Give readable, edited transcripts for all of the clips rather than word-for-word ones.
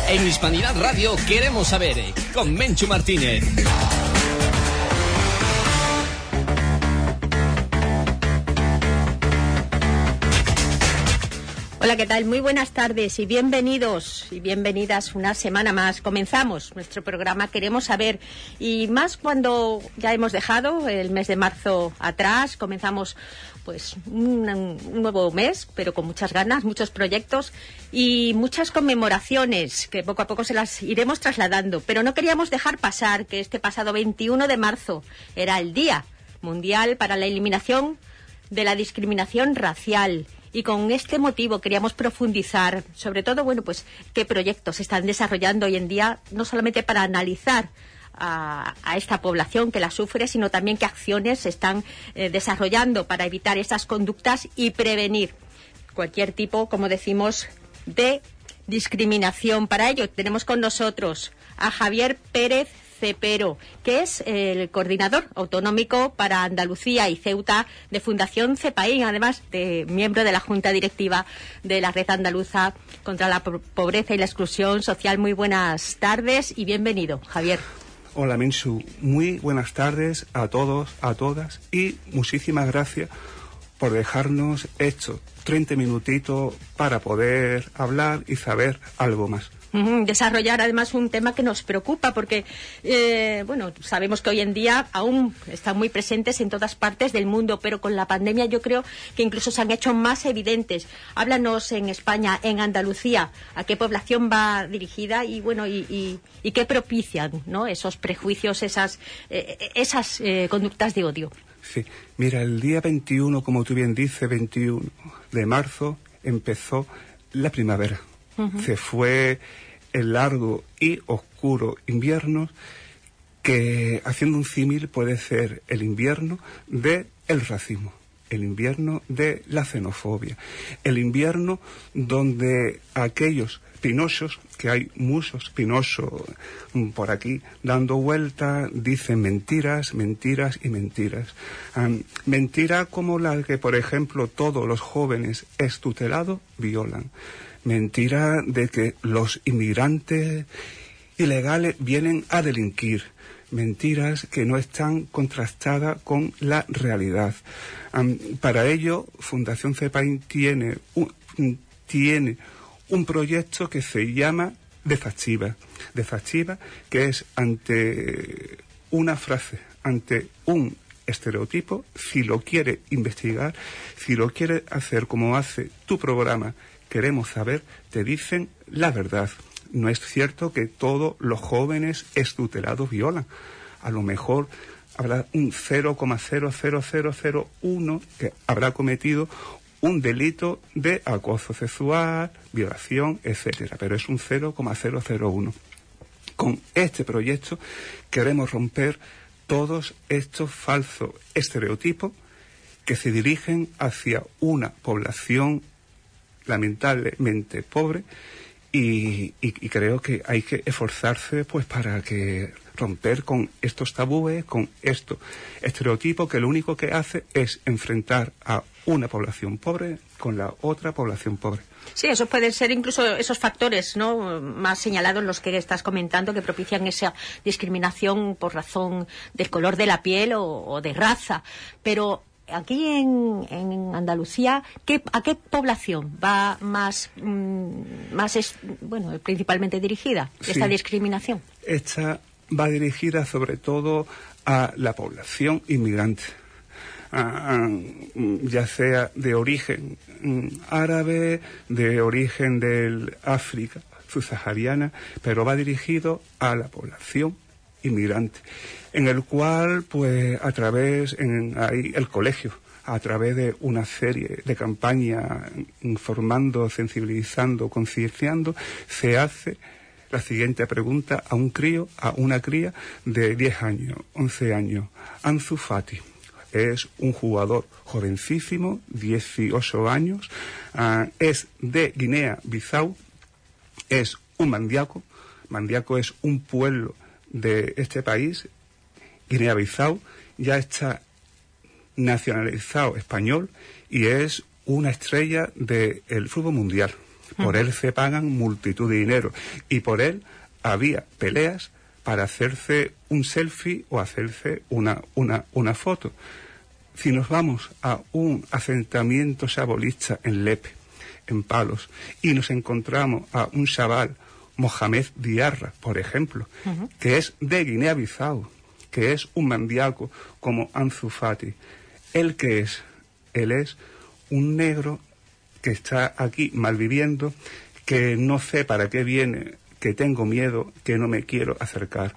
En Hispanidad Radio queremos saber, con Menchu Martínez. Hola, ¿qué tal? Muy buenas tardes y bienvenidos y bienvenidas una semana más. Comenzamos nuestro programa Queremos Saber, y más cuando ya hemos dejado el mes de marzo atrás. Comenzamos pues un nuevo mes, pero con muchas ganas, muchos proyectos y muchas conmemoraciones que poco a poco se las iremos trasladando. Pero no queríamos dejar pasar que este pasado 21 de marzo era el Día Mundial para la Eliminación de la Discriminación Racial. Y con este motivo queríamos profundizar, sobre todo, bueno, pues qué proyectos se están desarrollando hoy en día, no solamente para analizar a esta población que la sufre, sino también qué acciones se están desarrollando para evitar estas conductas y prevenir cualquier tipo, como decimos, de discriminación. Para ello tenemos con nosotros a Javier Pérez Cepero, que es el coordinador autonómico para Andalucía y Ceuta de Fundación CEPAIN, además de miembro de la Junta Directiva de la Red Andaluza contra la Pobreza y la Exclusión Social. Muy buenas tardes y bienvenido, Javier. Hola, Menchu. Muy buenas tardes a todos, a todas, y muchísimas gracias por dejarnos estos 30 minutitos para poder hablar y saber algo más. Desarrollar además un tema que nos preocupa porque, bueno, sabemos que hoy en día aún están muy presentes en todas partes del mundo, pero con la pandemia yo creo que incluso se han hecho más evidentes. Háblanos en España, en Andalucía, a qué población va dirigida y, bueno, y qué propician, ¿no?, esos prejuicios, esas conductas de odio. Sí, mira, el día 21, como tú bien dices, 21 de marzo, empezó la primavera. Se fue el largo y oscuro invierno que, haciendo un símil, puede ser el invierno del racismo, el invierno de la xenofobia, el invierno donde aquellos pinochos, que hay muchos pinochos por aquí dando vueltas, dicen mentiras, mentiras y mentiras. Mentiras como la que, por ejemplo, todos los jóvenes extutelados violan. Mentira de que los inmigrantes ilegales vienen a delinquir. Mentiras que no están contrastadas con la realidad. Para ello, Fundación CEPAIN tiene un proyecto que se llama Defactiva, que es ante una frase, ante un estereotipo, si lo quiere investigar, si lo quiere hacer como hace tu programa Queremos Saber, te dicen la verdad. No es cierto que todos los jóvenes extutelados violan. A lo mejor habrá un 0,00001 que habrá cometido un delito de acoso sexual, violación, etcétera, pero es un 0,001. Con este proyecto queremos romper todos estos falsos estereotipos que se dirigen hacia una población lamentablemente pobre, y creo que hay que esforzarse pues para que romper con estos tabúes, con estos estereotipos que lo único que hace es enfrentar a una población pobre con la otra población pobre. Sí, eso pueden ser incluso esos factores, ¿no?, más señalados, los que estás comentando, que propician esa discriminación por razón del color de la piel o de raza. Pero aquí en Andalucía, ¿a qué población va principalmente dirigida esta discriminación? Esta va dirigida sobre todo a la población inmigrante, ya sea de origen árabe, de origen del África subsahariana, pero va dirigido a la población inmigrante, en el cual, pues, a través, ahí el colegio, a través de una serie de campañas informando, sensibilizando, concienciando, se hace la siguiente pregunta a una cría de 10 años, 11 años. Ansu Fati es un jugador jovencísimo, 18 años, es de Guinea-Bissau, es un mandiaco. Mandiaco es un pueblo de este país. Guinea-Bissau ya está nacionalizado español y es una estrella del fútbol mundial. Por él se pagan multitud de dinero. Y por él había peleas para hacerse un selfie o hacerse una foto. Si nos vamos a un asentamiento sabolista en Lepe, en Palos, y nos encontramos a un chaval, Mohamed Diarra, por ejemplo, que es de Guinea-Bissau, que es un mandíaco como Ansu Fati. ¿Él qué es? Él es un negro que está aquí malviviendo, que no sé para qué viene, que tengo miedo, que no me quiero acercar.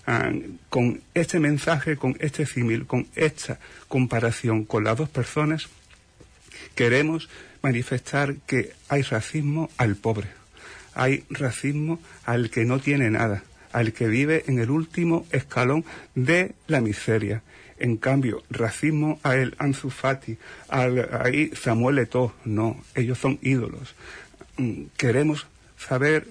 Con este mensaje, con este símil, con esta comparación con las dos personas, queremos manifestar que hay racismo al pobre, hay racismo al que no tiene nada, al que vive en el último escalón de la miseria. En cambio, racismo a el Ansu Fati, ahí Samuel Eto'o, no, ellos son ídolos. Queremos saber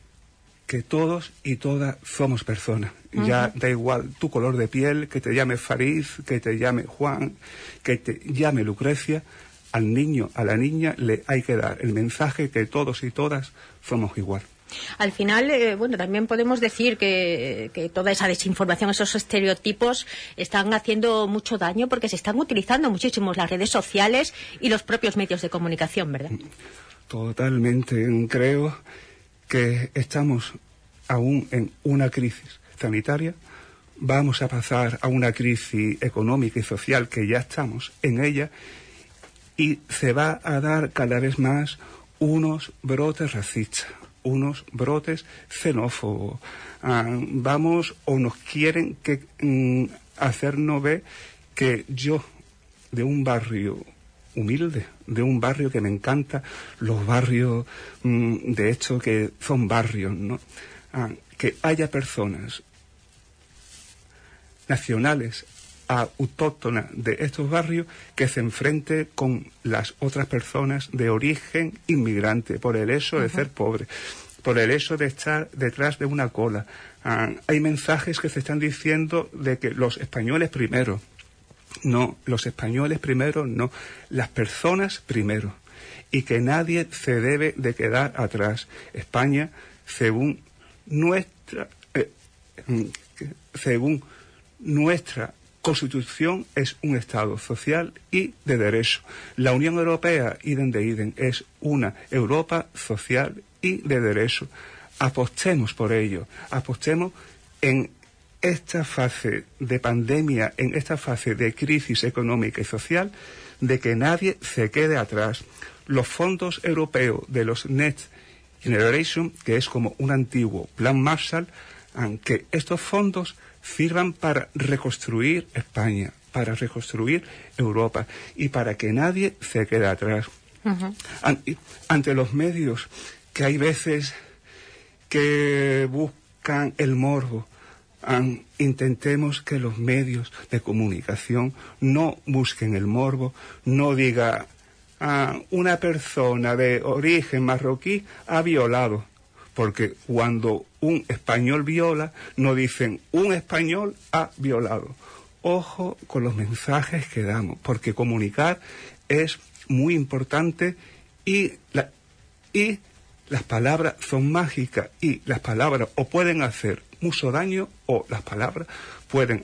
que todos y todas somos personas. Ya da igual tu color de piel, que te llame Farid, que te llame Juan, que te llame Lucrecia. Al niño, a la niña, le hay que dar el mensaje que todos y todas somos igual. Al final, bueno, también podemos decir que toda esa desinformación, esos estereotipos, están haciendo mucho daño porque se están utilizando muchísimo las redes sociales y los propios medios de comunicación, ¿verdad? Totalmente. Creo que estamos aún en una crisis sanitaria. Vamos a pasar a una crisis económica y social, que ya estamos en ella, y se va a dar cada vez más unos brotes racistas, unos brotes xenófobos. Vamos, o nos quieren que hacernos ver que yo, de un barrio humilde, de un barrio que me encanta, los barrios, de hecho, que son barrios, ¿no? Que haya personas nacionales, autóctonas de estos barrios, que se enfrente con las otras personas de origen inmigrante, por el hecho de ser pobre, por el hecho de estar detrás de una cola. Hay mensajes que se están diciendo de que los españoles primero. No, los españoles primero no, las personas primero. Y que nadie se debe de quedar atrás. España, según nuestra Constitución, es un Estado social y de derecho. La Unión Europea, idem de idem, es una Europa social y de derecho. Apostemos por ello, apostemos en esta fase de pandemia, en esta fase de crisis económica y social, de que nadie se quede atrás. Los fondos europeos de los Next Generation, que es como un antiguo plan Marshall, que estos fondos sirvan para reconstruir España, para reconstruir Europa, y para que nadie se quede atrás. Ante los medios, que hay veces que buscan el morbo, intentemos que los medios de comunicación no busquen el morbo, no diga una persona de origen marroquí ha violado, porque cuando un español viola, no dicen un español ha violado. Ojo con los mensajes que damos, porque comunicar es muy importante y las palabras son mágicas, y las palabras o pueden hacer mucho daño, o las palabras pueden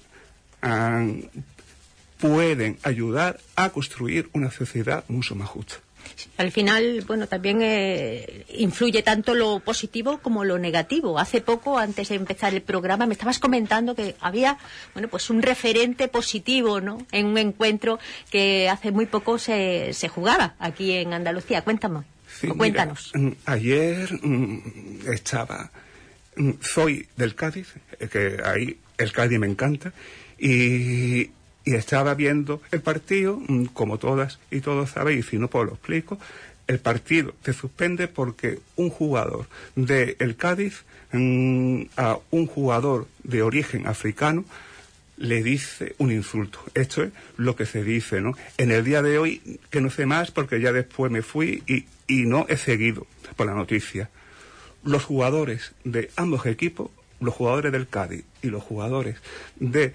ayudar a construir una sociedad mucho más justa. Al final, bueno, también influye tanto lo positivo como lo negativo. Hace poco, antes de empezar el programa, me estabas comentando que había, bueno, pues un referente positivo, ¿no?, en un encuentro que hace muy poco se jugaba aquí en Andalucía. Cuéntanos. Sí, cuéntanos. Mira, ayer soy del Cádiz, que ahí el Cádiz me encanta, y estaba viendo el partido, como todas y todos sabéis, y si no pues lo explico. El partido se suspende porque un jugador del Cádiz a un jugador de origen africano le dice un insulto. Esto es lo que se dice, ¿no? En el día de hoy, que no sé más, porque ya después me fui y no he seguido por la noticia. Los jugadores de ambos equipos, los jugadores del Cádiz y los jugadores de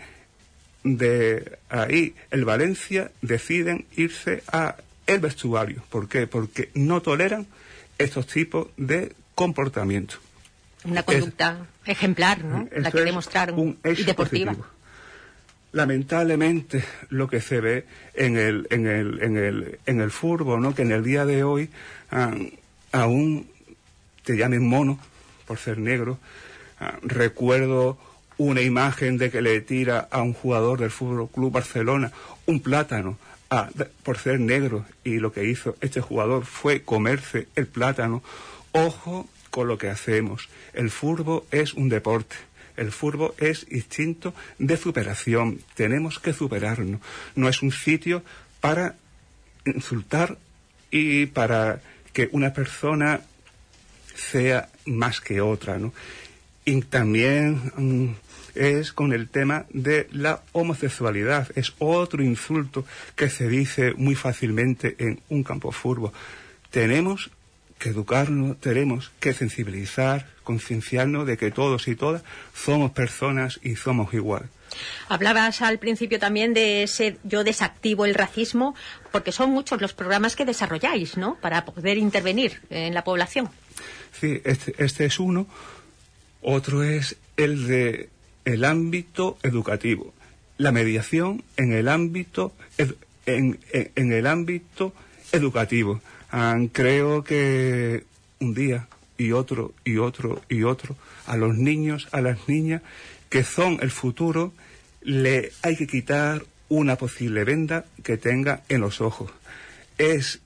ahí, el Valencia, deciden irse a el vestuario. ¿Por qué? Porque no toleran estos tipos de comportamiento. Una conducta ejemplar, ¿no? La que demostraron, y deportiva. Positivo. Lamentablemente, lo que se ve en el fútbol, ¿no? Que en el día de hoy aún te llamen mono por ser negro. Recuerdo una imagen de que le tira a un jugador del Fútbol Club Barcelona un plátano por ser negro, y lo que hizo este jugador fue comerse el plátano. Ojo con lo que hacemos. El fútbol es un deporte. El fútbol es instinto de superación. Tenemos que superarnos. No es un sitio para insultar y para que una persona sea más que otra, ¿no? Y también es con el tema de la homosexualidad. Es otro insulto que se dice muy fácilmente en un campo de fútbol. Tenemos que educarnos, tenemos que sensibilizar, concienciarnos de que todos y todas somos personas y somos igual. Hablabas al principio también de ese yo desactivo el racismo, porque son muchos los programas que desarrolláis, ¿no?, para poder intervenir en la población. Sí, este es uno. Otro es el de el ámbito educativo, la mediación en el ámbito en el ámbito educativo. Creo que un día y otro y otro y otro a los niños, a las niñas que son el futuro, le hay que quitar una posible venda que tenga en los ojos. Es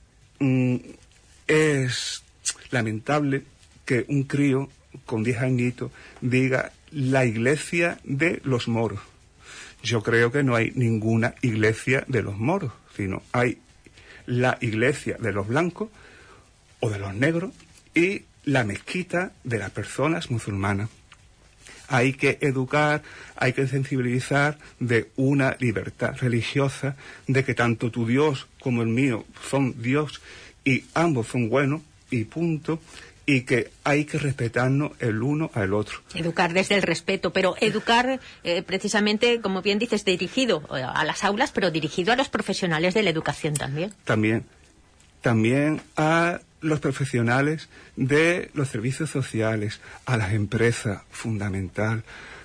lamentable que un crío con 10 añitos diga la iglesia de los moros. Yo creo que no hay ninguna iglesia de los moros, sino hay la iglesia de los blancos o de los negros y la mezquita de las personas musulmanas. Hay que educar, hay que sensibilizar de una libertad religiosa, de que tanto tu Dios como el mío son Dios y ambos son buenos y punto, y que hay que respetarnos el uno al otro. Educar desde el respeto, pero educar precisamente, como bien dices, dirigido a las aulas, pero dirigido a los profesionales de la educación también. También a los profesionales de los servicios sociales, a las empresas, fundamental.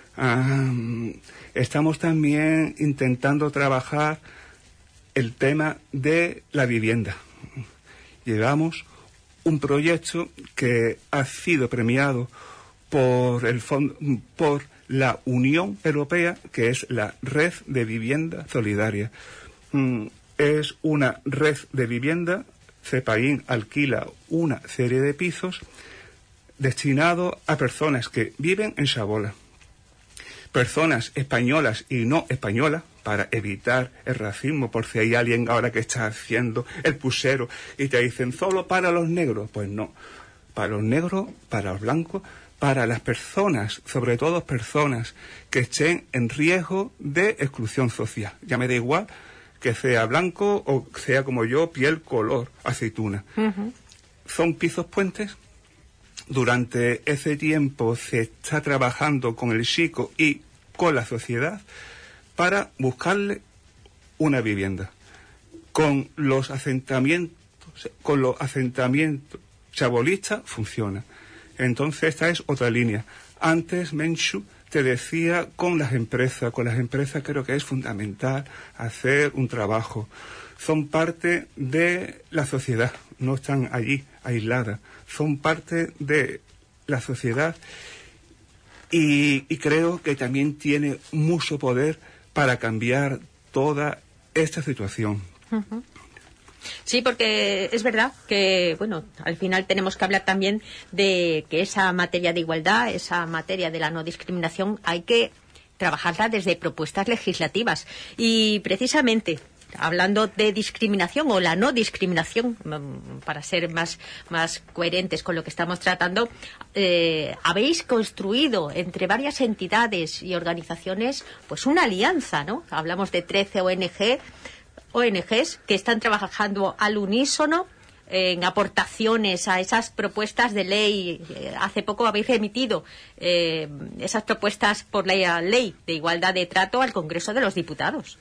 Estamos también intentando trabajar el tema de la vivienda. Llevamos un proyecto que ha sido premiado por la Unión Europea, que es la Red de Vivienda Solidaria. Es una red de vivienda. CEPAIN alquila una serie de pisos destinados a personas que viven en Chabola, personas españolas y no españolas, para evitar el racismo, por si hay alguien ahora que está haciendo el pusero y te dicen solo para los negros. Pues no, para los negros, para los blancos, para las personas, sobre todo personas que estén en riesgo de exclusión social. Ya me da igual que sea blanco o sea como yo, piel color aceituna. Uh-huh. Son pisos puentes. Durante ese tiempo se está trabajando con el chico y con la sociedad para buscarle una vivienda. Con los asentamientos chabolistas funciona. Entonces esta es otra línea. Antes Menchu te decía con las empresas creo que es fundamental hacer un trabajo. Son parte de la sociedad, no están allí aisladas, son parte de la sociedad y creo que también tiene mucho poder para cambiar toda esta situación. Uh-huh. Sí, porque es verdad que, bueno, al final tenemos que hablar también de que esa materia de igualdad, esa materia de la no discriminación, hay que trabajarla desde propuestas legislativas. Y precisamente, hablando de discriminación o la no discriminación, para ser más coherentes con lo que estamos tratando, habéis construido entre varias entidades y organizaciones pues una alianza, ¿no? Hablamos de 13 ONGs que están trabajando al unísono en aportaciones a esas propuestas de ley. Hace poco habéis remitido esas propuestas por la ley de igualdad de trato al Congreso de los Diputados.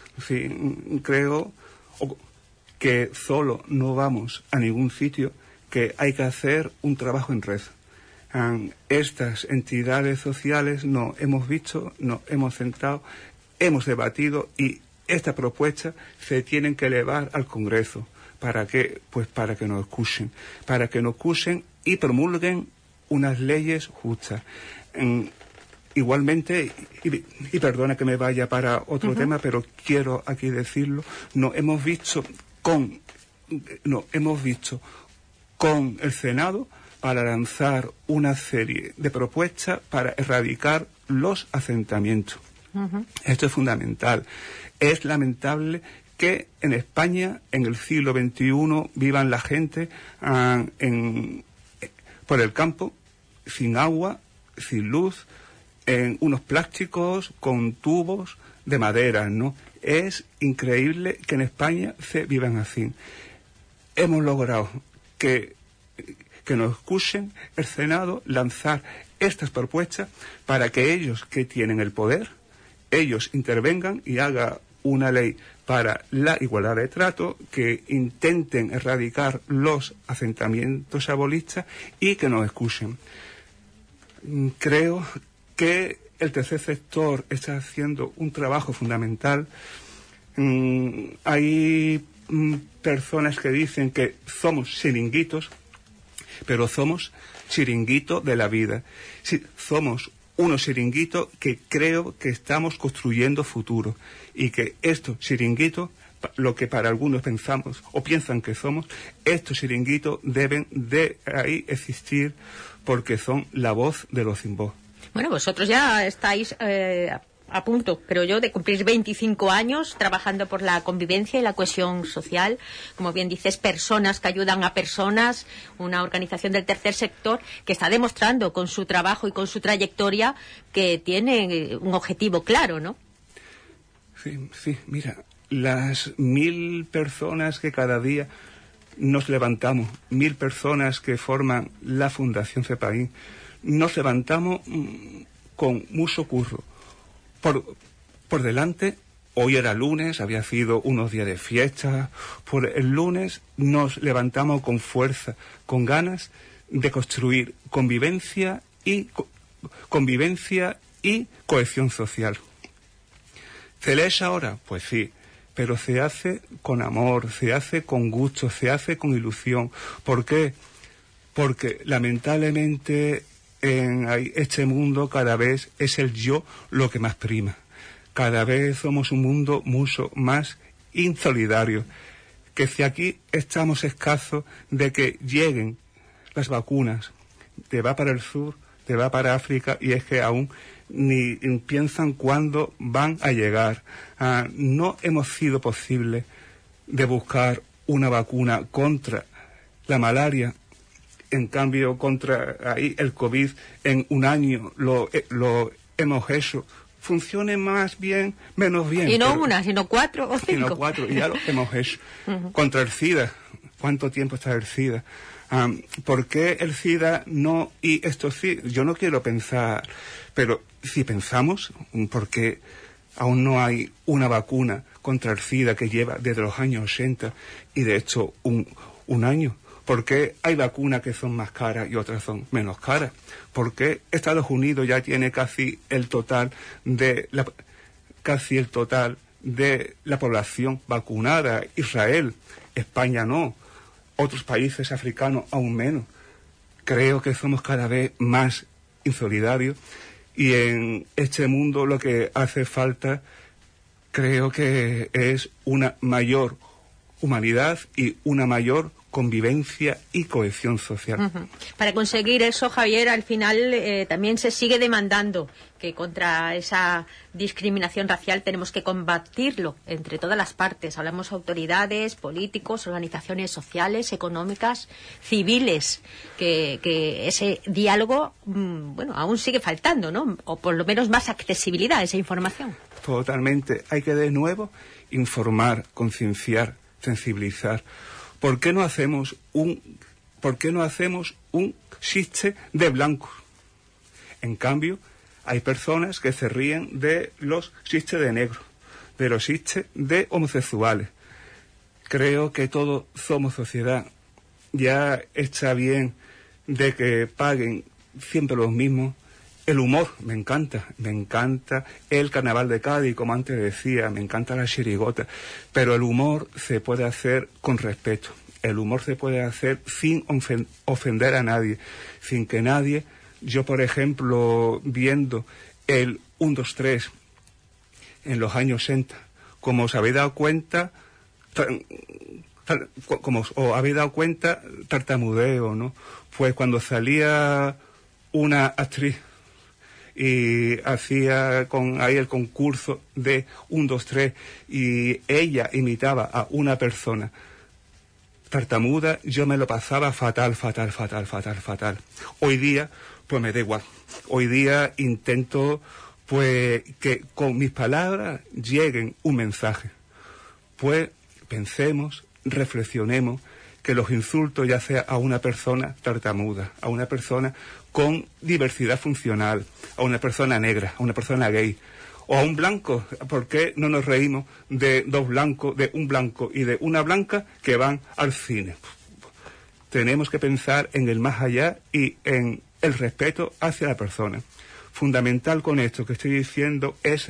Sí, creo que solo no vamos a ningún sitio que hay que hacer un trabajo en red. Estas entidades sociales nos hemos visto, nos hemos sentado, hemos debatido y esta propuesta se tienen que elevar al Congreso. ¿Para qué? Pues para que nos escuchen y promulguen unas leyes justas. Igualmente, y perdona que me vaya para otro tema, pero quiero aquí decirlo, nos hemos visto con el Senado para lanzar una serie de propuestas para erradicar los asentamientos. Esto es fundamental. Es lamentable que en España, en el siglo XXI, vivan la gente por el campo, sin agua, sin luz, en unos plásticos con tubos de madera, ¿no? Es increíble que en España se vivan así. Hemos logrado que nos escuchen el Senado lanzar estas propuestas para que ellos que tienen el poder, ellos intervengan y hagan una ley para la igualdad de trato, que intenten erradicar los asentamientos abolistas y que nos escuchen. Creo que el tercer sector está haciendo un trabajo fundamental. Hay personas que dicen que somos chiringuitos, pero somos chiringuitos de la vida. Sí, somos unos chiringuitos que creo que estamos construyendo futuro y que estos chiringuitos, lo que para algunos pensamos o piensan que somos, estos chiringuitos deben de ahí existir porque son la voz de los sin voz. Bueno, vosotros ya estáis a punto, creo yo, de cumplir 25 años trabajando por la convivencia y la cohesión social. Como bien dices, personas que ayudan a personas, una organización del tercer sector que está demostrando con su trabajo y con su trayectoria que tiene un objetivo claro, ¿no? Sí, mira, las 1000 personas que cada día nos levantamos, 1000 personas que forman la Fundación CEPAIN, nos levantamos con mucho curro. Por delante, hoy era lunes, había sido unos días de fiesta. Por el lunes nos levantamos con fuerza, con ganas de construir convivencia y cohesión social. ¿Se lee ahora? Pues sí, pero se hace con amor, se hace con gusto, se hace con ilusión. ¿Por qué? Porque lamentablemente en este mundo cada vez es el yo lo que más prima. Cada vez somos un mundo mucho más insolidario. Que si aquí estamos escasos de que lleguen las vacunas, te va para el sur, te va para África, y es que aún ni piensan cuándo van a llegar. No hemos sido posible de buscar una vacuna contra la malaria. En cambio, contra el COVID, en un año lo hemos hecho. Funcione más bien, menos bien. Y no una, sino 4 o 5. Sino 4, y ya lo hemos hecho. Contra el SIDA, ¿cuánto tiempo está el SIDA? ¿Por qué el SIDA no? Y esto sí, yo no quiero pensar, pero si pensamos, ¿por qué aún no hay una vacuna contra el SIDA que lleva desde los años 80 y de hecho un año? ¿Por qué hay vacunas que son más caras y otras son menos caras? ¿Por qué Estados Unidos ya tiene casi el total de la población vacunada? Israel, España no, otros países africanos aún menos. Creo que somos cada vez más insolidarios y en este mundo lo que hace falta, creo que es una mayor humanidad y una mayor convivencia y cohesión social. Para conseguir eso, Javier, al final también se sigue demandando que contra esa discriminación racial tenemos que combatirlo entre todas las partes. Hablamos autoridades, políticos, organizaciones sociales, económicas, civiles, que ese diálogo, aún sigue faltando, ¿no? O por lo menos más accesibilidad a esa información. Totalmente. Hay que de nuevo informar, concienciar, sensibilizar. ¿Por qué no hacemos un chiste de blancos? En cambio, hay personas que se ríen de los chistes de negros, de los chistes de homosexuales. Creo que todos somos sociedad ya está bien de que paguen siempre los mismos. El humor, me encanta el carnaval de Cádiz, como antes decía, me encanta la chirigota, pero el humor se puede hacer con respeto, el humor se puede hacer sin ofender a nadie, sin que nadie, yo por ejemplo, viendo el 1, 2, 3 en los años 60, como os habéis dado cuenta, tartamudeo, ¿no? Pues cuando salía una actriz y hacía ahí el concurso de 1, 2, 3 y ella imitaba a una persona tartamuda, yo me lo pasaba fatal. Hoy día, pues me da igual. Hoy día intento, pues, que con mis palabras lleguen un mensaje. Pues pensemos, reflexionemos, que los insultos, ya sea a una persona tartamuda, a una persona con diversidad funcional, a una persona negra, a una persona gay, o a un blanco, ¿por qué no nos reímos de dos blancos, de un blanco y de una blanca que van al cine? Tenemos que pensar en el más allá y en el respeto hacia la persona. Fundamental con esto que estoy diciendo es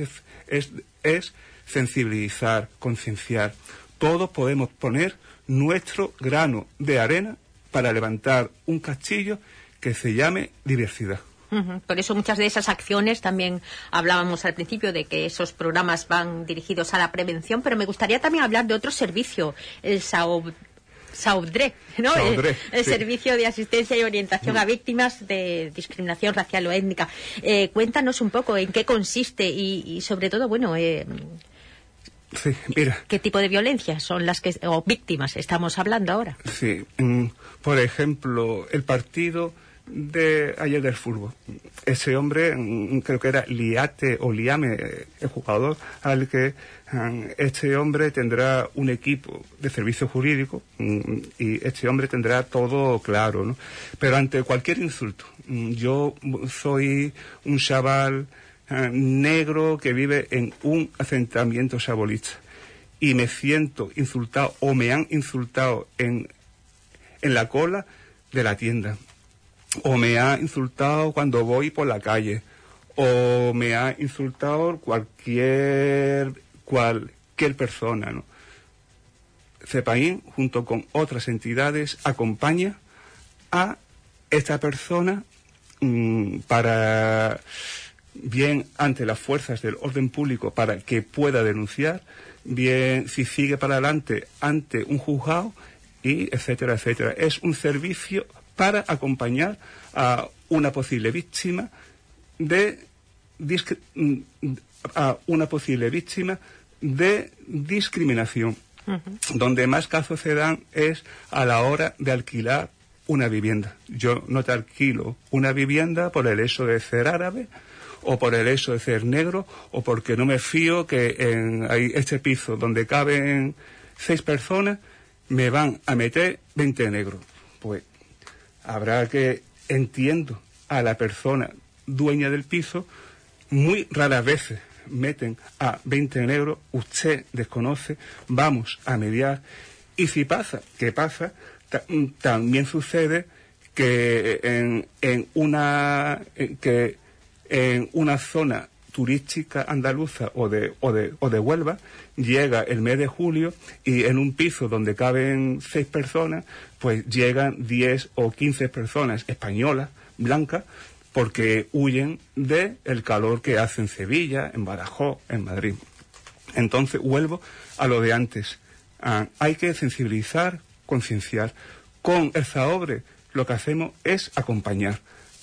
sensibilizar, concienciar. Todos podemos poner nuestro grano de arena para levantar un castillo que se llame diversidad. Por eso muchas de esas acciones, también hablábamos al principio de que esos programas van dirigidos a la prevención, pero me gustaría también hablar de otro servicio, el SAUDRE, ¿no? El Servicio de Asistencia y Orientación a Víctimas de Discriminación Racial o Étnica. Cuéntanos un poco en qué consiste y sobre todo, bueno, sí, mira. ¿qué tipo de violencias son las que, o víctimas estamos hablando ahora? Sí, por ejemplo, el partido de ayer del fútbol. Ese hombre, creo que era Liate o Liame, el jugador, al que este hombre tendrá un equipo de servicio jurídico y este hombre tendrá todo claro, ¿no? Pero ante cualquier insulto, yo soy un chaval negro que vive en un asentamiento sabolista y me siento insultado o me han insultado en la cola de la tienda, o me ha insultado cuando voy por la calle, o me ha insultado cualquier persona, ¿no? CEPAIN, junto con otras entidades, acompaña a esta persona para, bien ante las fuerzas del orden público, para que pueda denunciar, bien si sigue para adelante ante un juzgado, y etcétera, etcétera. Es un servicio para acompañar a una posible víctima de discriminación. Donde más casos se dan es a la hora de alquilar una vivienda. Yo no te alquilo una vivienda por el hecho de ser árabe, o por el hecho de ser negro, o porque no me fío que en este piso donde caben 6 personas me van a meter 20 negros. Pues habrá que, entiendo, a la persona dueña del piso, muy raras veces meten a 20 negros, usted desconoce, vamos a mediar, y si pasa, ¿qué pasa? También sucede que en una zona turística andaluza o de Huelva, llega el mes de julio y en un piso donde caben 6 personas, pues llegan 10 o 15 personas españolas, blancas, porque huyen del calor que hace en Sevilla, en Badajoz, en Madrid. Entonces, vuelvo a lo de antes. Hay que sensibilizar, concienciar. Con el SAOBRE lo que hacemos es acompañar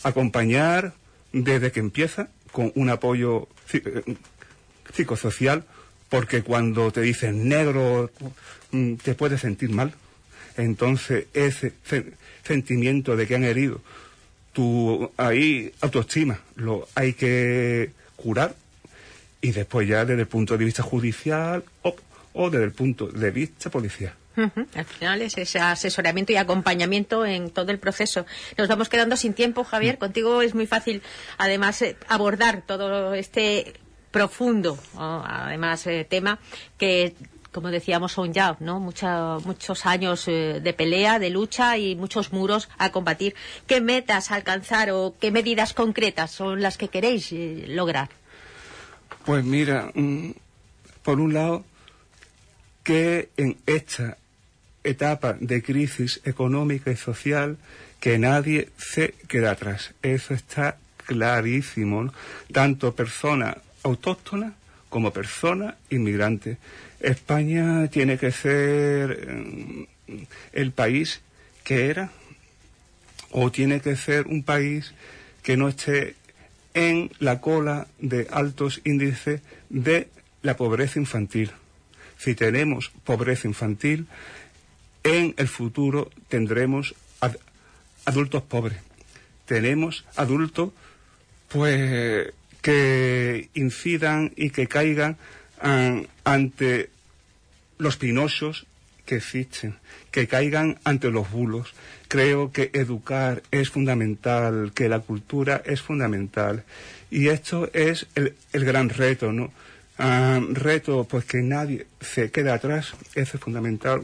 desde que empieza, con un apoyo psicosocial, porque cuando te dicen negro te puedes sentir mal. Entonces ese sentimiento de que han herido tu autoestima lo hay que curar, y después ya desde el punto de vista judicial o desde el punto de vista policial. Al final es ese asesoramiento y acompañamiento en todo el proceso. Nos vamos quedando sin tiempo, Javier. Contigo es muy fácil, además, abordar todo este profundo, además, tema que como decíamos, son ya, ¿no? Muchos años de pelea, de lucha y muchos muros a combatir. ¿Qué metas alcanzar o qué medidas concretas son las que queréis lograr? Pues mira, por un lado, que en esta etapa de crisis económica y social, que nadie se quede atrás. Eso está clarísimo, ¿no? Tanto personas autóctonas como personas inmigrantes. España tiene que ser el país que era, o tiene que ser un país que no esté en la cola de altos índices de la pobreza infantil. Si tenemos pobreza infantil, en el futuro tendremos adultos pobres. Tenemos adultos pues que incidan y que caigan ante los pinochos que existen, que caigan ante los bulos. Creo que educar es fundamental, que la cultura es fundamental. Y esto es el gran reto, ¿no? Reto, pues que nadie se quede atrás, eso es fundamental.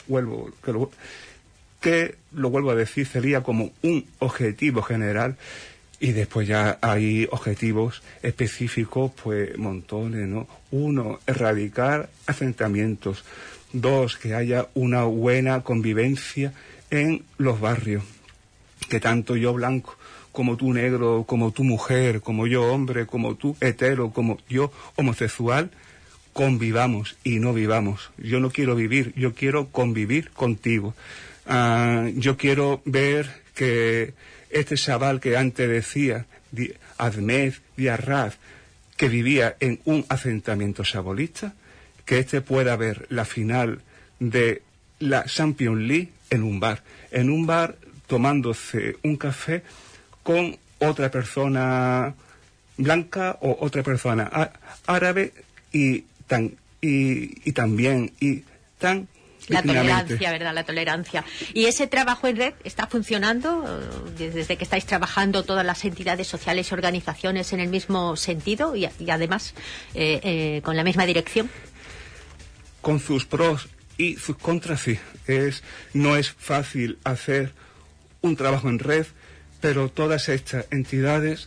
Que lo vuelvo a decir, sería como un objetivo general. Y después ya hay objetivos específicos, pues montones, ¿no? 1, erradicar asentamientos. 2, que haya una buena convivencia en los barrios. Que tanto yo blanco, como tú negro, como tú mujer, como yo hombre, como tú hetero, como yo homosexual, convivamos y no vivamos. Yo no quiero vivir, yo quiero convivir contigo. Yo quiero ver que este chaval que antes decía, Ahmed Diarraz, que vivía en un asentamiento chabolista, que este pueda ver la final de la Champions League en un bar tomándose un café con otra persona blanca o otra persona árabe y también tan la tolerancia, ¿verdad? La tolerancia. ¿Y ese trabajo en red está funcionando desde que estáis trabajando todas las entidades sociales y organizaciones en el mismo sentido y además con la misma dirección? Con sus pros y sus contras, sí. No es fácil hacer un trabajo en red, pero todas estas entidades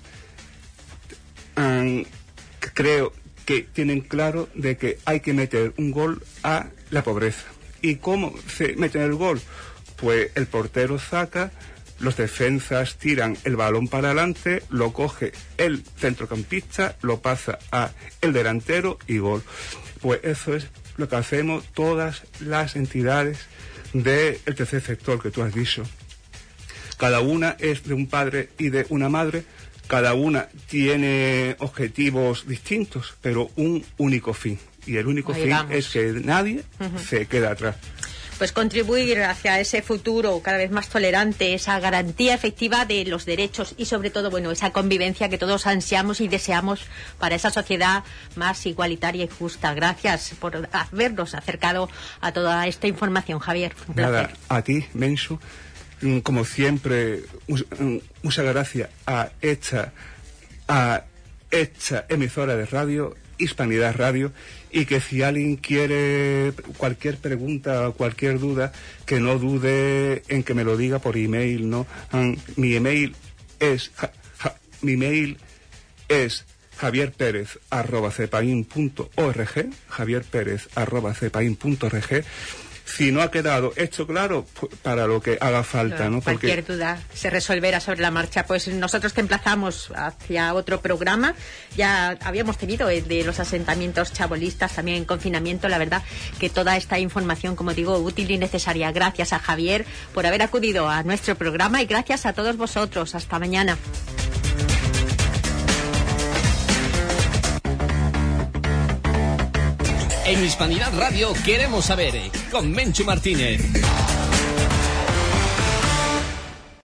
creo que tienen claro de que hay que meter un gol a la pobreza. ¿Y cómo se mete el gol? Pues el portero saca, los defensas tiran el balón para adelante, lo coge el centrocampista, lo pasa a el delantero y gol. Pues eso es lo que hacemos todas las entidades del tercer sector que tú has dicho. Cada una es de un padre y de una madre, cada una tiene objetivos distintos, pero un único fin. Y el único fin es que nadie se quede atrás. Pues contribuir hacia ese futuro cada vez más tolerante, esa garantía efectiva de los derechos y sobre todo, bueno, esa convivencia que todos ansiamos y deseamos para esa sociedad más igualitaria y justa. Gracias por habernos acercado a toda esta información, Javier. Un placer. Nada, a ti, Menchu. Como siempre, muchas gracias a esta emisora de radio, Hispanidad Radio, y que si alguien quiere cualquier pregunta o cualquier duda, que no dude en que me lo diga por email, ¿no? Mi email es javierperez@cepain.org, javierperez@cepain.org. Si no ha quedado esto claro, pues para lo que haga falta, ¿no? Porque cualquier duda se resolverá sobre la marcha. Pues nosotros te emplazamos hacia otro programa. Ya habíamos tenido el de los asentamientos chabolistas también en confinamiento. La verdad que toda esta información, como digo, útil y necesaria. Gracias a Javier por haber acudido a nuestro programa y gracias a todos vosotros. Hasta mañana. En Hispanidad Radio queremos saber, con Menchu Martínez.